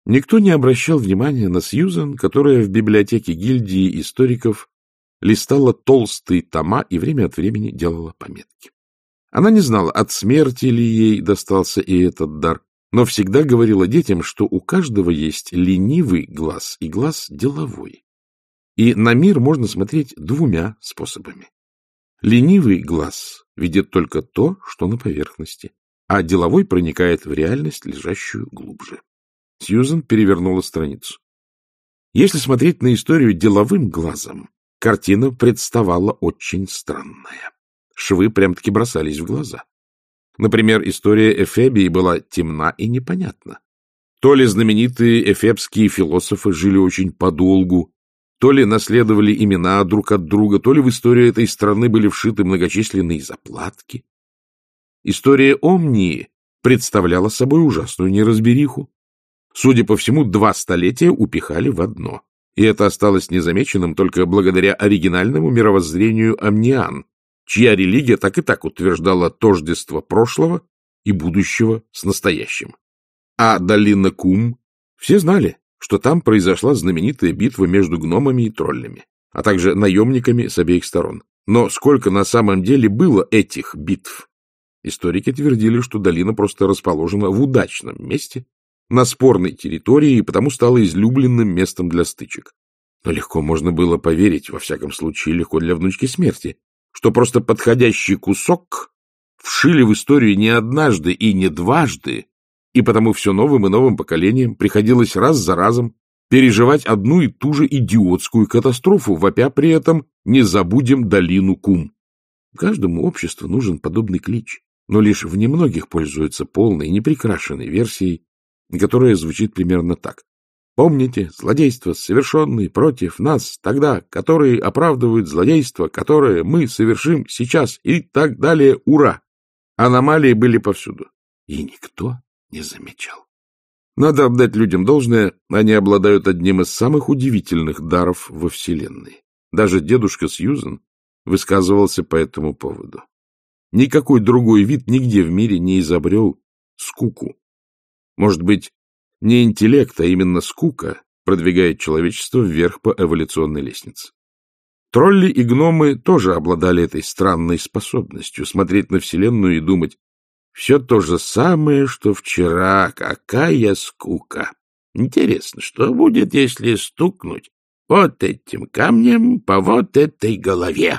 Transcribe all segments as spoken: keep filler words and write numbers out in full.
Никто не обращал внимания на Сьюзан, которая в библиотеке гильдии историков листала толстые тома и время от времени делала пометки. Она не знала, от смерти ли ей достался и этот дар, но всегда говорила детям, что у каждого есть ленивый глаз и глаз деловой. И на мир можно смотреть двумя способами. Ленивый глаз видит только то, что на поверхности, а деловой проникает в реальность, лежащую глубже. Сьюзан перевернула страницу. Если смотреть на историю деловым глазом, картина представала очень странная. Швы прям-таки бросались в глаза. Например, история Эфебии была темна и непонятна. То ли знаменитые эфебские философы жили очень подолгу, то ли наследовали имена друг от друга, то ли в историю этой страны были вшиты многочисленные заплатки. История Омнии представляла собой ужасную неразбериху. Судя по всему, два столетия упихали в одно, и это осталось незамеченным только благодаря оригинальному мировоззрению омниан, чья религия так и так утверждала тождество прошлого и будущего с настоящим. А долина Кум все знали, что там произошла знаменитая битва между гномами и троллями, а также наемниками с обеих сторон. Но сколько на самом деле было этих битв? Историки твердили, что долина просто расположена в удачном месте, на спорной территории, и потому стала излюбленным местом для стычек. Но легко можно было поверить, во всяком случае легко для внучки смерти, что просто подходящий кусок вшили в историю не однажды и не дважды, и потому все новым и новым поколениям приходилось раз за разом переживать одну и ту же идиотскую катастрофу, вопя при этом «не забудем долину Кум». Каждому обществу нужен подобный клич, но лишь в немногих пользуются полной, неприкрашенной версией, которая звучит примерно так. Помните, злодейства, совершенные против нас тогда, которые оправдывают злодейство, которое мы совершим сейчас, и так далее, ура! Аномалии были повсюду, и никто не замечал. Надо отдать людям должное, они обладают одним из самых удивительных даров во Вселенной. Даже дедушка Сьюзан высказывался по этому поводу. Никакой другой вид нигде в мире не изобрел скуку. Может быть, не интеллект, а именно скука продвигает человечество вверх по эволюционной лестнице. Тролли и гномы тоже обладали этой странной способностью смотреть на Вселенную и думать: все то же самое, что вчера, какая скука. Интересно, что будет, если стукнуть вот этим камнем по вот этой голове?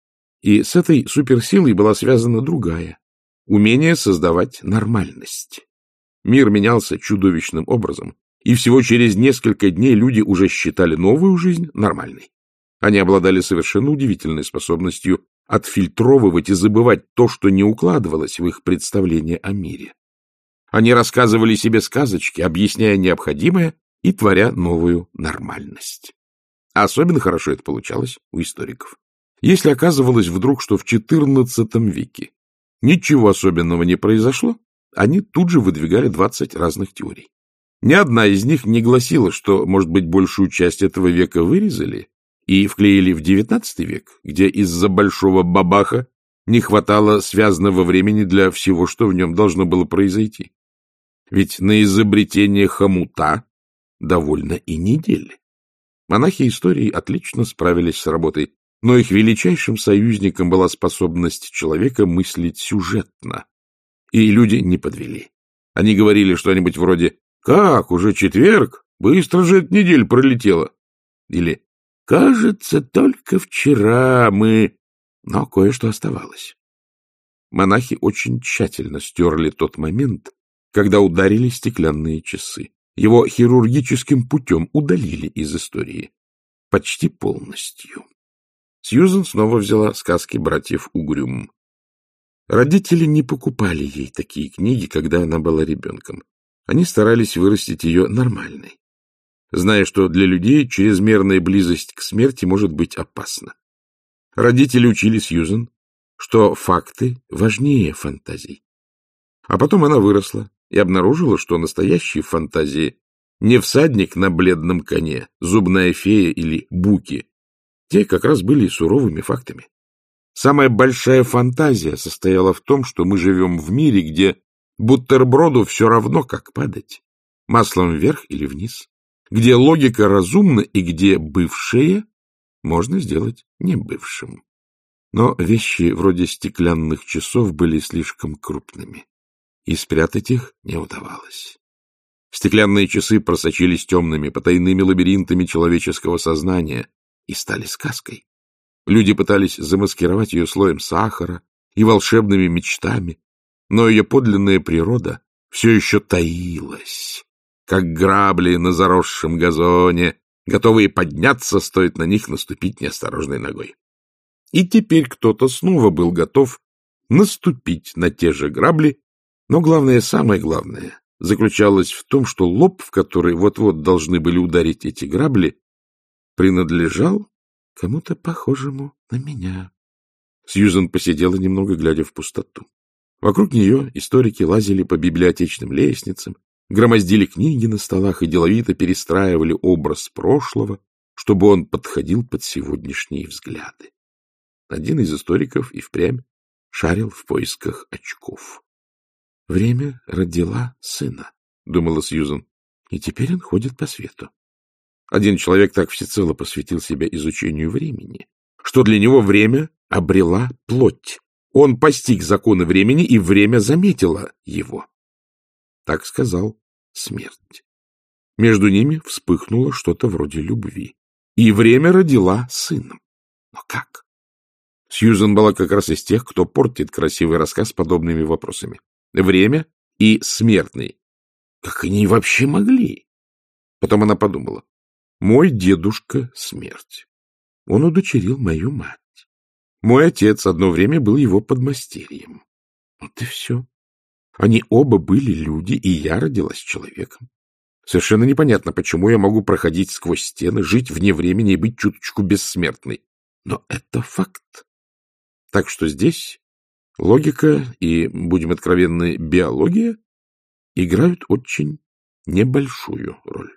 И с этой суперсилой была связана другая — умение создавать нормальность. Мир менялся чудовищным образом, и всего через несколько дней люди уже считали новую жизнь нормальной. Они обладали совершенно удивительной способностью отфильтровывать и забывать то, что не укладывалось в их представление о мире. Они рассказывали себе сказочки, объясняя необходимое и творя новую нормальность. А особенно хорошо это получалось у историков. Если оказывалось вдруг, что в четырнадцатом веке ничего особенного не произошло, они тут же выдвигали двадцать разных теорий. Ни одна из них не гласила, что, может быть, большую часть этого века вырезали и вклеили в девятнадцатый век, где из-за большого бабаха не хватало связанного времени для всего, что в нем должно было произойти. Ведь на изобретение хомута довольно и недели. Монахи истории отлично справились с работой, но их величайшим союзником была способность человека мыслить сюжетно. И люди не подвели. Они говорили что-нибудь вроде «Как, уже четверг? Быстро же эта неделя пролетела». Или «Кажется, только вчера мы...» Но кое-что оставалось. Монахи очень тщательно стерли тот момент, когда ударили стеклянные часы. Его хирургическим путем удалили из истории. Почти полностью. Сьюзан снова взяла сказки братьев Угрюм. Родители не покупали ей такие книги, когда она была ребенком. Они старались вырастить ее нормальной, зная, что для людей чрезмерная близость к смерти может быть опасна. Родители учили Сьюзан, что факты важнее фантазий. А потом она выросла и обнаружила, что настоящие фантазии не всадник на бледном коне, зубная фея или буки. Те как раз были суровыми фактами. Самая большая фантазия состояла в том, что мы живем в мире, где бутерброду все равно, как падать. маслом вверх или вниз, где логика разумна и где бывшее можно сделать небывшим. Но вещи вроде стеклянных часов были слишком крупными, и спрятать их не удавалось. Стеклянные часы просочились темными, потайными лабиринтами человеческого сознания и стали сказкой. Люди пытались замаскировать ее слоем сахара и волшебными мечтами, но ее подлинная природа все еще таилась, как грабли на заросшем газоне, готовые подняться, стоит на них наступить неосторожной ногой. И теперь кто-то снова был готов наступить на те же грабли, но главное, самое главное, заключалось в том, что лоб, в который вот-вот должны были ударить эти грабли, принадлежал кому-то похожему на меня. Сьюзен посидела немного, глядя в пустоту. Вокруг нее историки лазили по библиотечным лестницам, громоздили книги на столах и деловито перестраивали образ прошлого, чтобы он подходил под сегодняшние взгляды. Один из историков и впрямь шарил в поисках очков. «Время родила сына», — думала Сьюзен, — «и теперь он ходит по свету». Один человек так всецело посвятил себя изучению времени, что для него время обрела плоть. Он постиг законы времени, и время заметило его. Так сказал смерть. Между ними вспыхнуло что-то вроде любви, и время родила сына. Но как? Сьюзен была как раз из тех, кто портит красивый рассказ подобными вопросами. Время и смертный. Как они вообще могли? Потом она подумала. Мой дедушка — смерть. Он удочерил мою мать. Мой отец одно время был его подмастерьем. Вот и все. Они оба были люди, и я родилась человеком. Совершенно непонятно, почему я могу проходить сквозь стены, жить вне времени и быть чуточку бессмертной. Но это факт. Так что здесь логика и, будем откровенны, биология играют очень небольшую роль.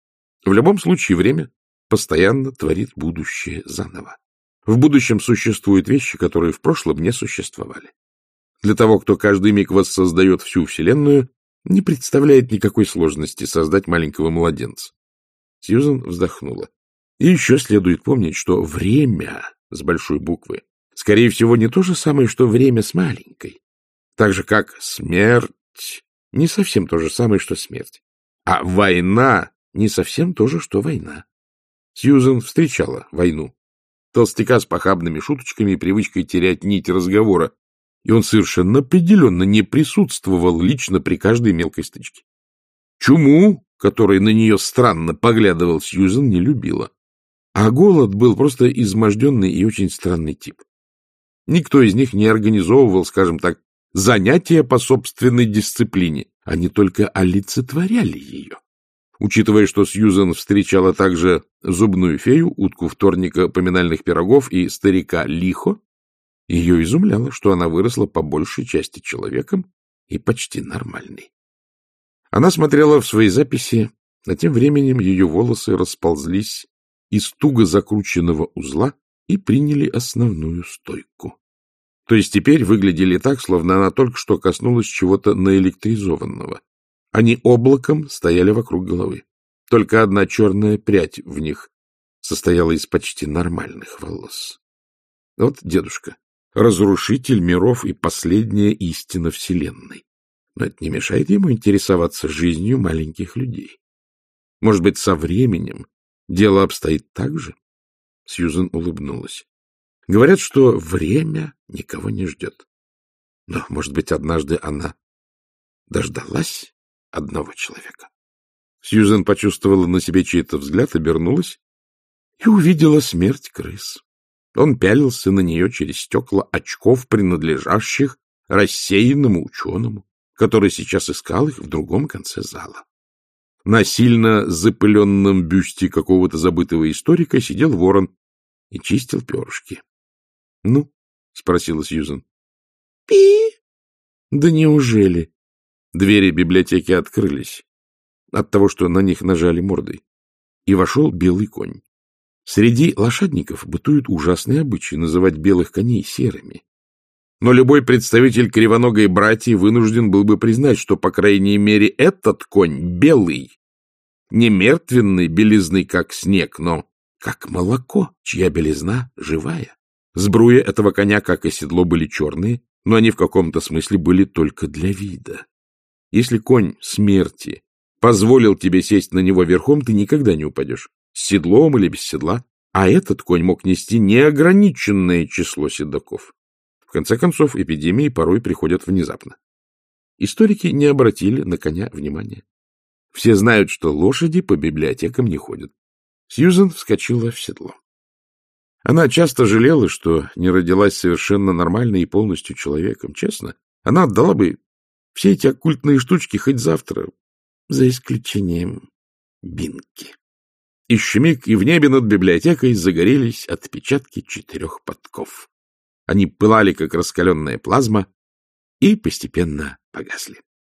В любом случае время постоянно творит будущее заново. В будущем существуют вещи, которые в прошлом не существовали. Для того, кто каждый миг воссоздает всю Вселенную, не представляет никакой сложности создать маленького младенца. Сьюзен вздохнула. И еще следует помнить, что время с большой буквы скорее всего не то же самое, что время с маленькой. Так же, как смерть не совсем то же самое, что смерть. А война не совсем то же, что война. Сьюзен встречала войну. Толстяка с похабными шуточками и привычкой терять нить разговора, и он совершенно определенно не присутствовал лично при каждой мелкой стычке. Чуму, который на нее странно поглядывал, Сьюзен не любила. А голод был просто изможденный и очень странный тип. Никто из них не организовывал, скажем так, занятия по собственной дисциплине, они только олицетворяли ее. Учитывая, что Сьюзен встречала также зубную фею, утку вторника поминальных пирогов и старика Лихо, ее изумляло, что она выросла по большей части человеком и почти нормальной. Она смотрела в свои записи, а тем временем ее волосы расползлись из туго закрученного узла и приняли основную стойку. То есть теперь выглядели так, словно она только что коснулась чего-то наэлектризованного. Они облаком стояли вокруг головы. Только одна черная прядь в них состояла из почти нормальных волос. Вот дедушка, разрушитель миров и последняя истина Вселенной. Но это не мешает ему интересоваться жизнью маленьких людей. Может быть, со временем дело обстоит так же? Сьюзен улыбнулась. Говорят, что время никого не ждет. Но, может быть, однажды она дождалась одного человека. Сьюзен почувствовала на себе чей-то взгляд, обернулась и увидела смерть крыс. Он пялился на нее через стекла очков, принадлежащих рассеянному ученому, который сейчас искал их в другом конце зала. На сильно запыленном бюсте какого-то забытого историка сидел ворон и чистил перышки. — Ну? — спросила Сьюзен. — Пи! — Да неужели? Двери библиотеки открылись от того, что на них нажали мордой, и вошел белый конь. Среди лошадников бытуют ужасные обычаи называть белых коней серыми. Но любой представитель кривоногой братьи вынужден был бы признать, что, по крайней мере, этот конь белый, не мертвенной белизны, как снег, но как молоко, чья белизна живая. Сбруя этого коня, как и седло, были черные, но они в каком-то смысле были только для вида. Если конь смерти позволил тебе сесть на него верхом, ты никогда не упадешь, с седлом или без седла, а этот конь мог нести неограниченное число седаков. В конце концов, эпидемии порой приходят внезапно. Историки не обратили на коня внимания. Все знают, что лошади по библиотекам не ходят. Сьюзен вскочила в седло. Она часто жалела, что не родилась совершенно нормальной и полностью человеком. Честно, она отдала бы все эти оккультные штучки хоть завтра, за исключением Бинки. И щемик, и в небе над библиотекой загорелись отпечатки четырех подков. Они пылали, как раскаленная плазма, и постепенно погасли.